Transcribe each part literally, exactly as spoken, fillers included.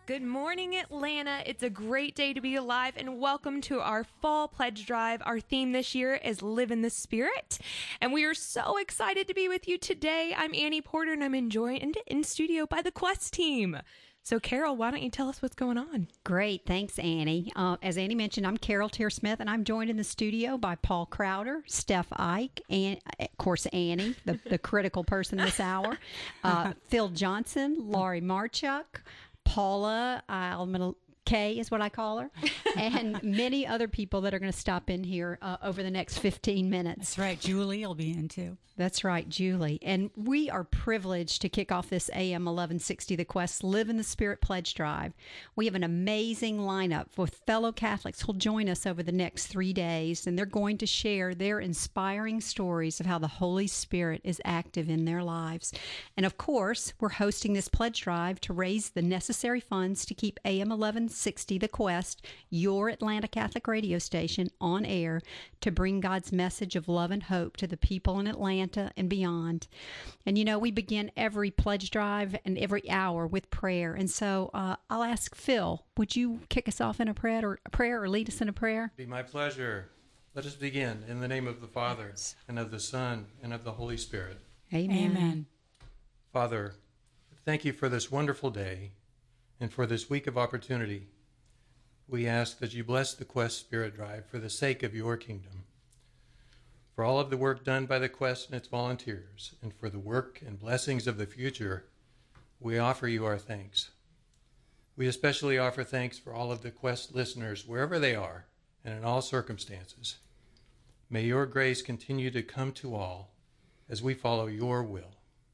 Good morning, Atlanta. It's a great day to be alive, and welcome to our fall pledge drive. Our theme this year is Live in the Spirit, and we are so excited to be with you today. I'm Annie Porter, and I'm joined in studio by the Quest team. So, Carol, why don't you tell us what's going on? Great. Thanks, Annie. Uh, as Annie mentioned, I'm Carol Tear-Smith, and I'm joined in the studio by Paul Crowder, Steph Ike, and, of course, Annie, the, the critical person this hour, uh, Phil Johnson, Laurie Marchuk, Paula, I'm going to Kay is what I call her, and many other people that are going to stop in here uh, over the next fifteen minutes. That's right. Julie will be in too. That's right, Julie. And we are privileged to kick off this A M eleven sixty, the Quest Live in the Spirit Pledge Drive. We have an amazing lineup with fellow Catholics who'll join us over the next three days, and they're going to share their inspiring stories of how the Holy Spirit is active in their lives. And of course, we're hosting this pledge drive to raise the necessary funds to keep A M eleven sixty, The Quest, your Atlanta Catholic radio station, on air to bring God's message of love and hope to the people in Atlanta and beyond. And you know, we begin every pledge drive and every hour with prayer. And so uh, I'll ask Phil, would you kick us off in a prayer or, a prayer or lead us in a prayer? It'd be my pleasure. Let us begin in the name of the Father, and of the Son, and of the Holy Spirit. Amen. Amen. Father, thank you for this wonderful day and for this week of opportunity. We ask that you bless the Quest Spirit Drive for the sake of your kingdom, for all of the work done by the Quest and its volunteers, and for the work and blessings of the future. We offer you our thanks. We especially offer thanks for all of the Quest listeners, wherever they are and in all circumstances. May your grace continue to come to all as we follow your will.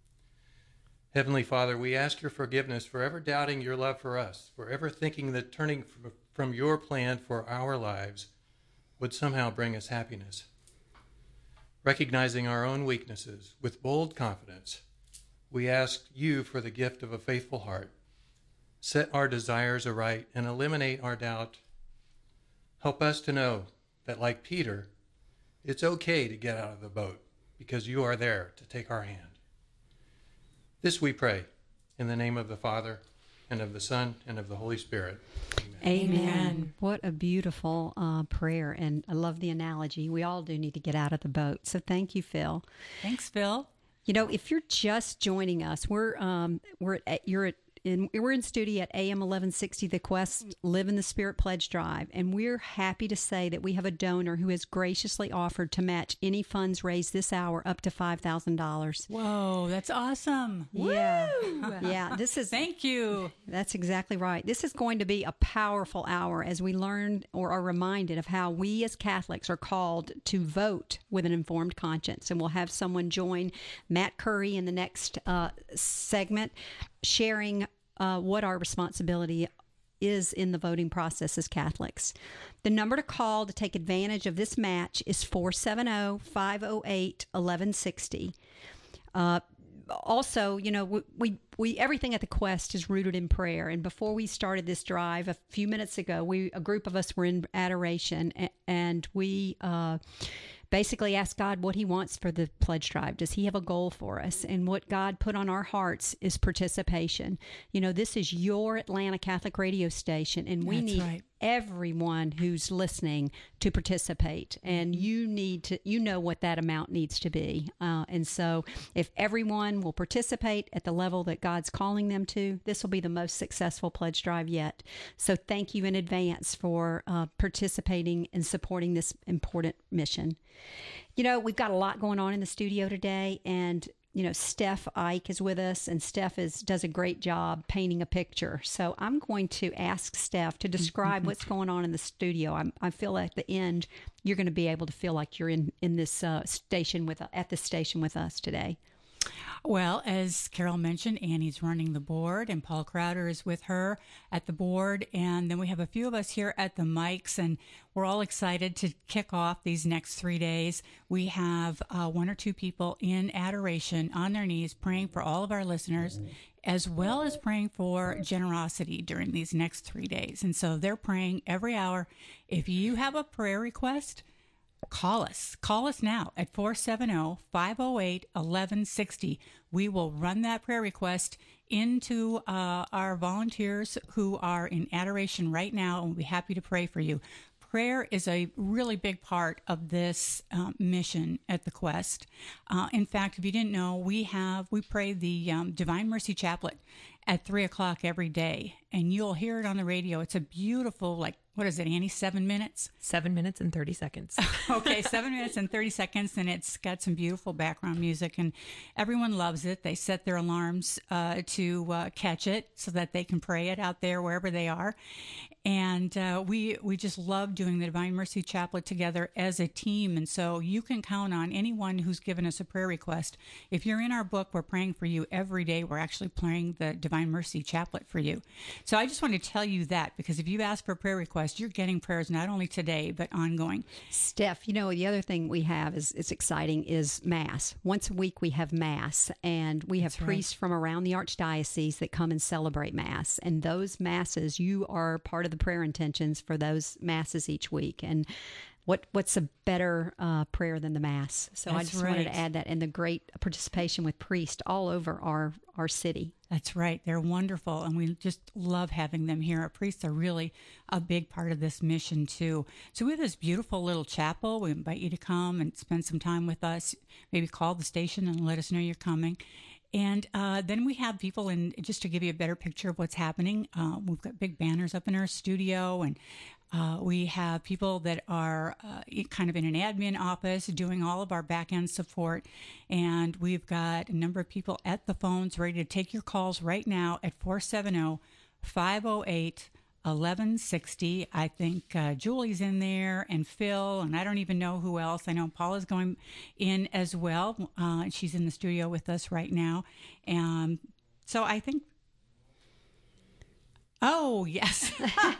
Heavenly Father, we ask your forgiveness for ever doubting your love for us, for ever thinking that turning from your plan for our lives would somehow bring us happiness. Recognizing our own weaknesses with bold confidence, we ask you for the gift of a faithful heart. Set our desires aright and eliminate our doubt. Help us to know that, like Peter, it's okay to get out of the boat because you are there to take our hand. This we pray in the name of the Father, and of the Son, and of the Holy Spirit. Amen. Amen. Amen. What a beautiful uh, prayer. And I love the analogy. We all do need to get out of the boat. So thank you, Phil. Thanks, Phil. You know, if you're just joining us, we're um, we're at, you're at in, we're in studio at A M eleven sixty, The Quest Live in the Spirit Pledge Drive, and we're happy to say that we have a donor who has graciously offered to match any funds raised this hour up to five thousand dollars. Whoa, that's awesome. Yeah. Yeah, this is Thank you. That's exactly right. This is going to be a powerful hour as we learn or are reminded of how we as Catholics are called to vote with an informed conscience. And we'll have someone join Matt Curry in the next uh, segment, sharing uh, what our responsibility is in the voting process as Catholics. The number to call to take advantage of this match is four seven zero, five zero eight, one one six zero. Uh, also, you know, we, we we everything at the Quest is rooted in prayer. And before we started this drive a few minutes ago, we a group of us were in adoration, and, and we uh, basically asked God what he wants for the pledge drive. Does he have a goal for us? And what God put on our hearts is participation. You know, this is your Atlanta Catholic radio station, and we That's need right. everyone who's listening to participate. And you need to, you know what that amount needs to be. Uh, and so if everyone will participate at the level that God's calling them to, this will be the most successful pledge drive yet. So thank you in advance for uh, participating and supporting this important mission. You know, we've got a lot going on in the studio today, and you know, Steph Ike is with us, and Steph is does a great job painting a picture. So I'm going to ask Steph to describe what's going on in the studio. I'm, I feel at the end you're going to be able to feel like you're in in this uh, station with at this station with us today. Well, as Carol mentioned, Annie's running the board, and Paul Crowder is with her at the board. And then we have a few of us here at the mics, and we're all excited to kick off these next three days. We have uh, one or two people in adoration on their knees praying for all of our listeners, as well as praying for generosity during these next three days. And so they're praying every hour. If you have a prayer request, call us. Call us now at four seven zero, five zero eight, one one six zero. We will run that prayer request into uh, our volunteers who are in adoration right now, and we'll be happy to pray for you. Prayer is a really big part of this uh, mission at the Quest. Uh, in fact, if you didn't know, we have we pray the um, Divine Mercy Chaplet at three o'clock every day, and you'll hear it on the radio. It's a beautiful, like, what is it, Annie? Seven minutes? Seven minutes and thirty seconds. Okay, seven minutes and thirty seconds, and it's got some beautiful background music, and everyone loves it. They set their alarms uh, to uh, catch it so that they can pray it out there wherever they are. And uh, we we just love doing the Divine Mercy Chaplet together as a team. And so you can count on anyone who's given us a prayer request. If you're in our book, we're praying for you every day. We're actually praying the Divine Mercy Chaplet for you. So I just want to tell you that, because if you've asked for a prayer request, you're getting prayers not only today, but ongoing. Steph, you know, the other thing we have is it's exciting is Mass. Once a week we have Mass, and we have That's priests right. from around the Archdiocese that come and celebrate Mass. And those Masses, you are part of the prayer intentions for those Masses each week. And what what's a better uh, prayer than the Mass? So I That's just wanted to right. add that, and the great participation with priests all over our, our city. That's right. They're wonderful, and we just love having them here. Our priests are really a big part of this mission, too. So we have this beautiful little chapel. We invite you to come and spend some time with us. Maybe call the station and let us know you're coming. And uh, then we have people, in just to give you a better picture of what's happening, uh, we've got big banners up in our studio, and uh, we have people that are uh, kind of in an admin office doing all of our back-end support. And we've got a number of people at the phones ready to take your calls right now at four seven zero, five zero eight, eleven sixty. I think uh, Julie's in there, and Phil, and I don't even know who else. I know Paula's going in as well. Uh, she's in the studio with us right now. Um, so I think, oh, yes.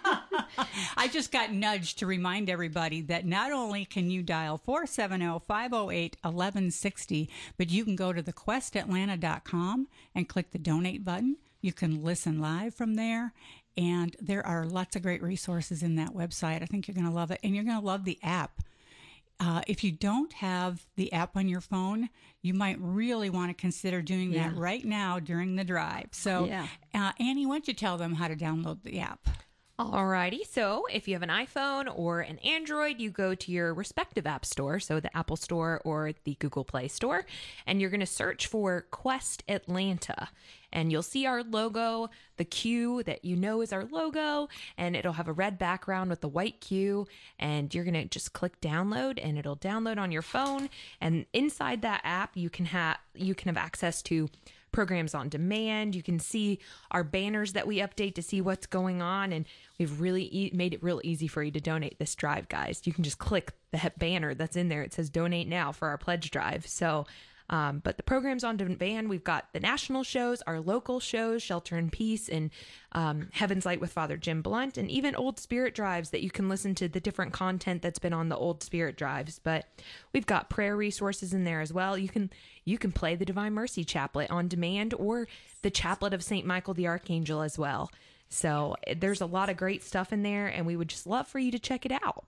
I just got nudged to remind everybody that not only can you dial four seven zero, five zero eight, eleven sixty, but you can go to the quest atlanta dot com and click the donate button. You can listen live from there. And there are lots of great resources in that website. I think you're going to love it. And you're going to love the app. Uh, if you don't have the app on your phone, you might really want to consider doing Yeah. that right now during the drive. So, Yeah. uh, Annie, why don't you tell them how to download the app? Alrighty, so if you have an iPhone or an Android, you go to your respective app store, so the Apple Store or the Google Play Store, and you're going to search for Quest Atlanta. And you'll see our logo, the Q that you know is our logo, and it'll have a red background with the white Q, and you're going to just click download, and it'll download on your phone. And inside that app, you can have you can have access to programs on demand. You can see our banners that we update to see what's going on, and we've really e- made it real easy for you to donate this drive, guys. You can just click the he- banner that's in there. It says donate now for our pledge drive. So um, but the programs on demand, we've got the national shows, our local shows, Shelter in Peace and um, Heaven's Light with Father Jim Blunt, and even Old Spirit drives that you can listen to the different content that's been on the Old Spirit drives. But we've got prayer resources in there as well. You can you can play the Divine Mercy Chaplet on demand, or the Chaplet of Saint Michael the Archangel as well. So there's a lot of great stuff in there, and we would just love for you to check it out.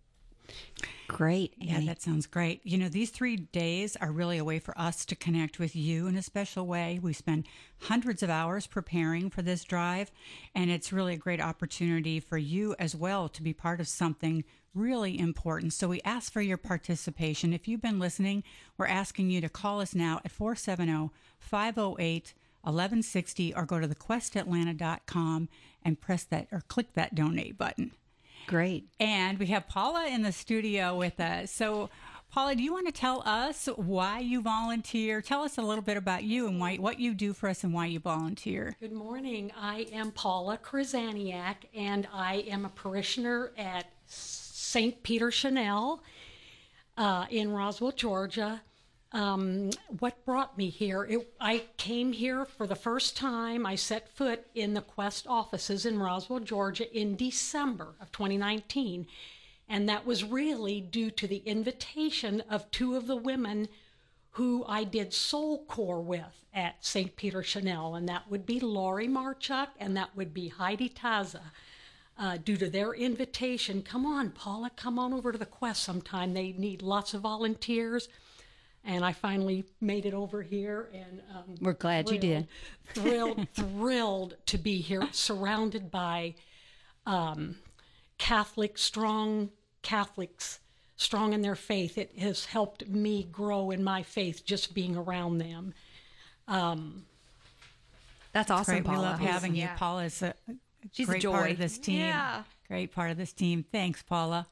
Great, Yeah, Annie. that sounds great. You know, these three days are really a way for us to connect with you in a special way. We spend hundreds of hours preparing for this drive, and it's really a great opportunity for you as well to be part of something really important. So we ask for your participation. If you've been listening, we're asking you to call us now at four seven zero, five zero eight, eleven sixty, or go to the quest atlanta dot com and press that or click that donate button. Great. And we have Paula in the studio with us. So, Paula, do you want to tell us why you volunteer? Tell us a little bit about you and why what you do for us and why you volunteer. Good morning. I am Paula Krasaniak, and I am a parishioner at Saint Peter Chanel uh, in Roswell, Georgia. Um, what brought me here? It, I came here for the first time. I set foot in the Quest offices in Roswell, Georgia in December of twenty nineteen. And that was really due to the invitation of two of the women who I did Soul Core with at Saint Peter Chanel. And that would be Lori Marchuk and that would be Heidi Taza. Uh, due to their invitation, come on, Paula, come on over to the Quest sometime. They need lots of volunteers. and I finally made it over here, and um, We're glad you did. Thrilled, thrilled to be here, surrounded by um, Catholic, strong Catholics, strong in their faith. It has helped me grow in my faith just being around them. Um, That's awesome, Great. We Paula. love having you. Yeah. Paula is a She's a great joy. part of this team. Yeah. Great part of this team. Thanks, Paula.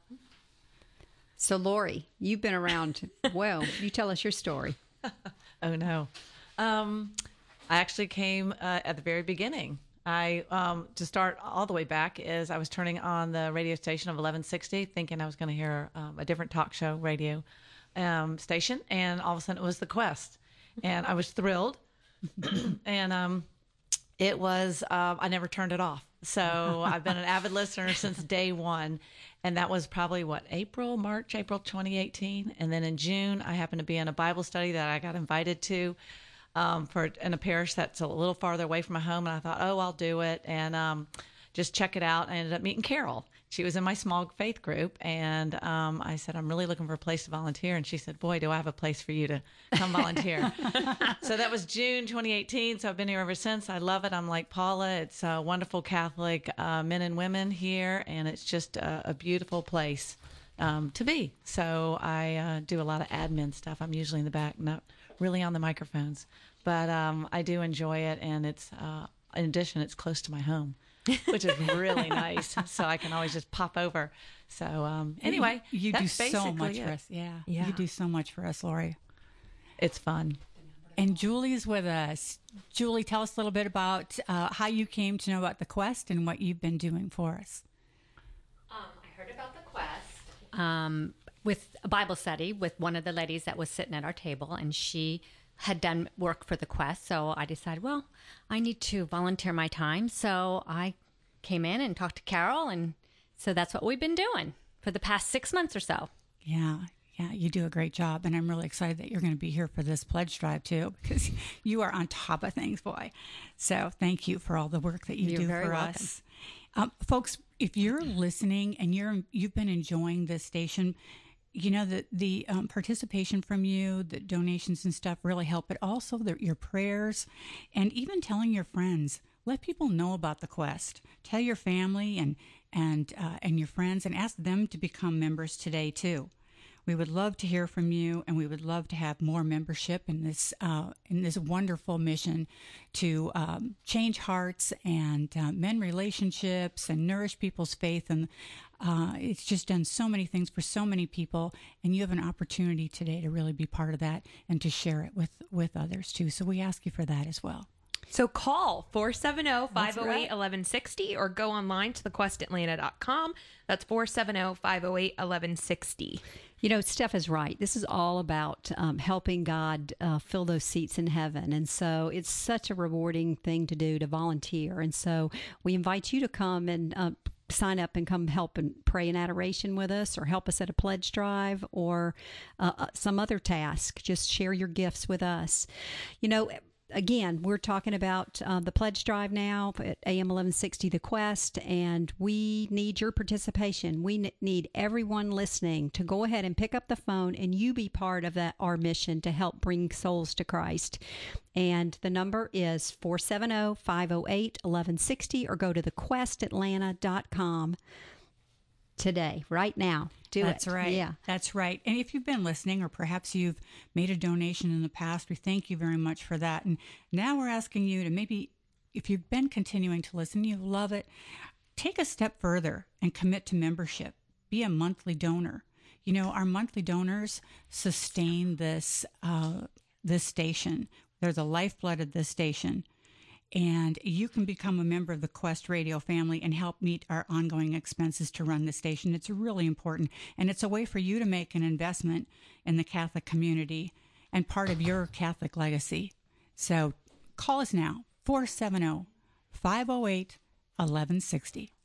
So, Lori, you've been around. Well, you tell us your story. Oh, no. Um, I actually came uh, at the very beginning. I, um, to start all the way back, is I was turning on the radio station of eleven sixty, thinking I was going to hear um, a different talk show radio um, station, and all of a sudden it was The Quest. And I was thrilled. and um, it was, um, I never turned it off. So I've been an avid listener since day one. And that was probably what, April, March, April twenty eighteen. And then in June, I happened to be in a Bible study that I got invited to um, for in a parish that's a little farther away from my home. And I thought, oh, I'll do it. And um, just check it out. I ended up meeting Carol. She was in my small faith group. And um, I said, I'm really looking for a place to volunteer. And she said, boy, do I have a place for you to come volunteer. So that was June twenty eighteen. So I've been here ever since. I love it. I'm like Paula. It's uh, wonderful Catholic uh, men and women here. And it's just a, a beautiful place um, to be. So I uh, do a lot of admin stuff. I'm usually in the back, not really on the microphones. But um, I do enjoy it. And it's, uh, in addition, it's close to my home, which is really nice. So I can always just pop over. So um, anyway, you, you do that's so much basically for it. us. Yeah. Yeah. You do so much for us, Lori. It's fun. And Julie's with us. Julie, tell us a little bit about uh, how you came to know about the Quest and what you've been doing for us. Um, I heard about the Quest um, with a Bible study with one of the ladies that was sitting at our table, and she had done work for the Quest. So I decided, well, I need to volunteer my time. So I came in and talked to Carol, and so that's what we've been doing for the past six months or so. Yeah. Yeah, you do a great job, and I'm really excited that you're going to be here for this pledge drive too, because you are on top of things, boy. So thank you for all the work that you You're do very for welcome. us, um, folks. If you're listening and you're you've been enjoying this station, you know that the um, participation from you, the donations and stuff really help, but also the, your prayers, and even telling your friends. Let people know about the Quest. Tell your family and and uh, and your friends, and ask them to become members today too. We would love to hear from you, and we would love to have more membership in this uh, in this wonderful mission to um, change hearts and uh, mend relationships and nourish people's faith. And uh, it's just done so many things for so many people, and you have an opportunity today to really be part of that and to share it with, with others too. So we ask you for that as well. So call four seven zero, five zero eight, one one six zero or go online to the quest atlanta dot com. That's four seven zero, five zero eight, one one six zero. You know, Steph is right. This is all about um, helping God uh, fill those seats in heaven. And so it's such a rewarding thing to do, to volunteer. And so we invite you to come and uh, sign up and come help and pray in adoration with us, or help us at a pledge drive, or uh, some other task. Just share your gifts with us. You know, again, we're talking about uh, the pledge drive now at A M eleven sixty The Quest, and we need your participation. We n- need everyone listening to go ahead and pick up the phone, and you be part of that our mission to help bring souls to Christ. And the number is four seven zero, five zero eight, one one six zero, or go to the quest atlanta dot com today, right now. Do That's it. right. Yeah. That's right. And if you've been listening, or perhaps you've made a donation in the past, we thank you very much for that. And now we're asking you to maybe, if you've been continuing to listen, you love it, take a step further and commit to membership. Be a monthly donor. You know, our monthly donors sustain this uh, this station. They're the lifeblood of this station. And you can become a member of the Quest Radio family and help meet our ongoing expenses to run the station. It's really important. And it's a way for you to make an investment in the Catholic community and part of your Catholic legacy. So call us now, four seven zero, five zero eight, one one six zero.